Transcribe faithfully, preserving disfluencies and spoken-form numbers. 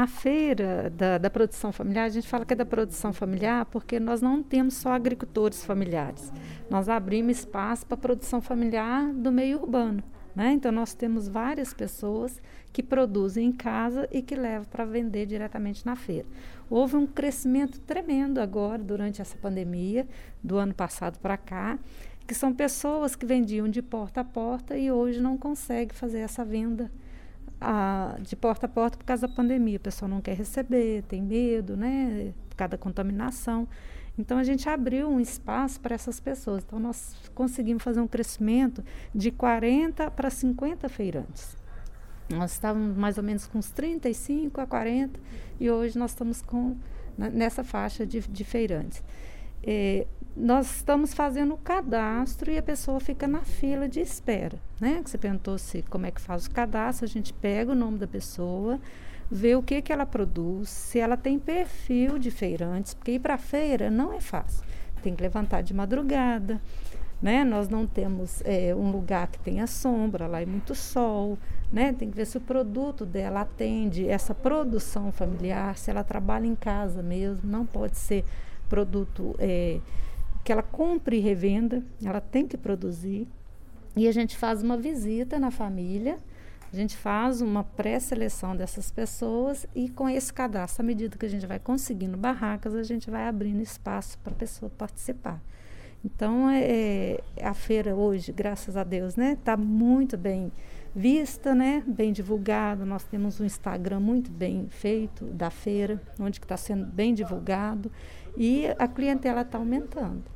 na feira da, da produção familiar, a gente fala que é da produção familiar porque nós não temos só agricultores familiares. Nós abrimos espaço para a produção familiar do meio urbano, né? Então, nós temos várias pessoas que produzem em casa e que levam para vender diretamente na feira. Houve um crescimento tremendo agora, durante essa pandemia, do ano passado para cá, que são pessoas que vendiam de porta a porta e hoje não conseguem fazer essa venda a, de porta a porta por causa da pandemia. O pessoal não quer receber, tem medo, né, por causa da contaminação. Então, a gente abriu um espaço para essas pessoas. Então, nós conseguimos fazer um crescimento de quarenta para cinquenta feirantes. Nós estávamos mais ou menos com uns trinta e cinco a quarenta e hoje nós estamos com, nessa faixa de, de feirantes. É, nós estamos fazendo o cadastro e a pessoa fica na fila de espera, né? Você perguntou se como é que faz o cadastro, a gente pega o nome da pessoa, vê o que, que ela produz, se ela tem perfil de feirantes, porque ir para a feira não é fácil, tem que levantar de madrugada, né? Nós não temos é, um lugar que tenha sombra, lá é muito sol, né? Tem que ver se o produto dela atende essa produção familiar, se ela trabalha em casa mesmo, não pode ser produto é, que ela compre e revenda, ela tem que produzir. E a gente faz uma visita na família, a gente faz uma pré-seleção dessas pessoas e com esse cadastro, à medida que a gente vai conseguindo barracas, a gente vai abrindo espaço para a pessoa participar. Então, é, a feira hoje, graças a Deus, né, está muito bem vista, né, bem divulgado. Nós temos um Instagram muito bem feito da feira, onde está sendo bem divulgado e a clientela está aumentando.